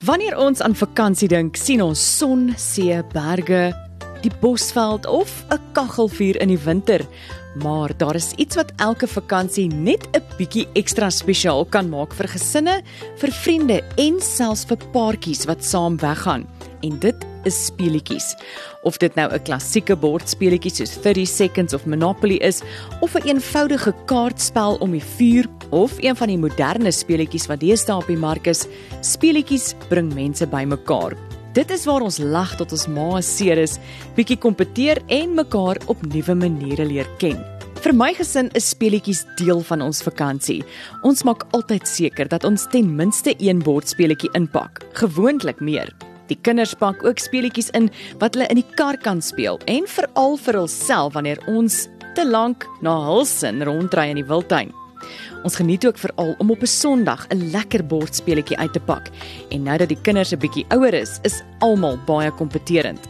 Wanneer ons aan vakansie dink, sien ons son, see, berge, die bosveld of 'n kaggelvuur in die winter. Maar daar is iets wat elke vakansie net 'n bietjie ekstra spesiaal kan maak vir gesinne, vir vriende en selfs vir paartjies wat saam weggaan. En dit is speletjies. Of dit nou 'n klassieke bordspeletjie soos 30 Seconds of Monopoly is, of 'n eenvoudige kaartspel om die vuur, of een van die moderne speletjies wat deesdae op die mark is, speletjies bring mense bymekaar. Dit is waar ons lag tot ons maë seer is, bietjie kompeteer en mekaar op nuwe maniere leer ken. Vir my gesin is speletjies deel van ons vakansie. Ons maak altyd seker dat ons ten minste een bordspeletjie inpak, gewoonlik meer. Die kinders pak ook speletjies in wat hulle in die kar kan speel en veral vir hulself wanneer ons te lank na hul sin rondry in die wildtuin. Ons geniet ook veral om op 'n Sondag 'n lekker bordspeletjie uit te pak. En nou dat die kinders 'n bietjie ouer is almal baie kompeterend.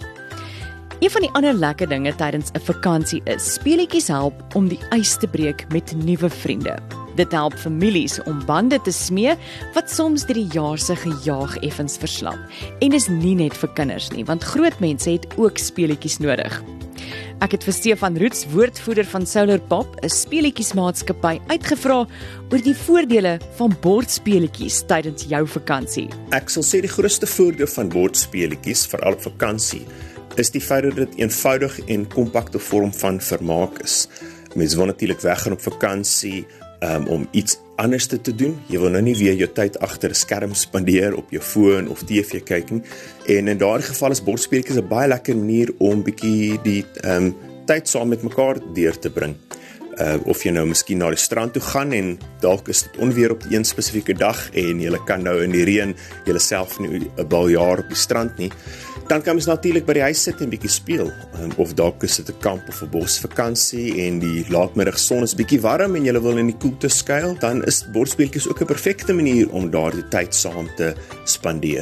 Een van die ander lekker dinge tydens 'n vakansie is speletjies help om die ys te breek met nuwe vriende. Dit help families om bande te smee wat soms deur die jaar se gejaag effens verslap. En dis nie net vir kinders nie, want groot mense het ook speletjies nodig. Ek het vir Stefan Roots, woordvoerder van Solar Pop, 'n speletjiesmaatskappy, uitgevra oor die voordele van bordspeletjies tydens jou vakansie. Ek sal sê die grootste voordeel van bordspeletjies, veral op vakansie, is die feit dat dit eenvoudig en kompakte vorm van vermaak is. Mense wil natuurlik weggaan op vakansie om iets anders te doen. Jy wil nou nie weer jou tyd agter 'n skerm spandeer op jou foon of TV kyk nie. En in daardie geval is bordspeletjies 'n baie lekker manier om bietjie die tyd saam met mekaar deur te bring. Of jy nou miskien na die strand toe gaan en dalk is dit onweer op die een spesifieke dag en jy kan nou in die reën jouself nie 'n baljaar op die strand nie. Dan kan mens natuurlik by die huis sit en bietjie speel. Of dalk is dit 'n kamp of 'n bosvakansie en die laatmiddagson is bietjie warm en jy wil in die koelte skuil, dan is bordspeletjies ook 'n perfekte manier om daardie tyd saam te spandeer.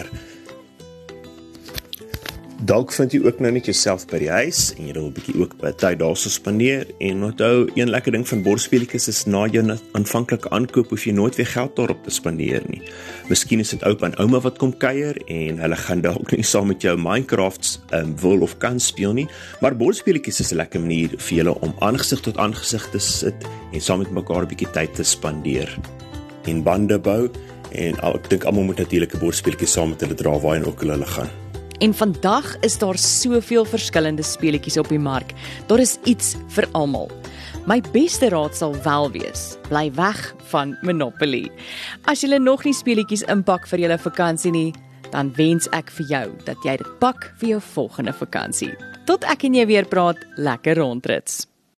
Dalk vind jy ook nou net jouself by die huis en jy wil 'n bietjie ook by tyd daarso spandeer. En onthou, een lekker ding van bordspeletjies is na jou aanvanklike aankoop hoef jy nooit weer geld daarop te spandeer nie. Miskien is dit oupa en ouma wat kom kuier en hulle gaan dalk nie saam met jou Minecraft wil of kan speel nie, maar bordspeletjies is 'n lekker manier vir julle om aangesig tot aangesig te sit en saam met mekaar 'n bietjie tyd te spandeer en bande bou. En ek dink almal moet natuurlik 'n bordspeletjie saam met hulle dra waarheen ook hulle gaan. En vandag is daar soveel verskillende speletjies op die mark. Daar is iets vir almal. My beste raad sal wel wees, bly weg van Monopoly. As jy nog nie speletjies inpak vir jou vakansie nie, dan wens ek vir jou dat jy dit pak vir jou volgende vakansie. Tot ek en jy weer praat, lekker rondrits.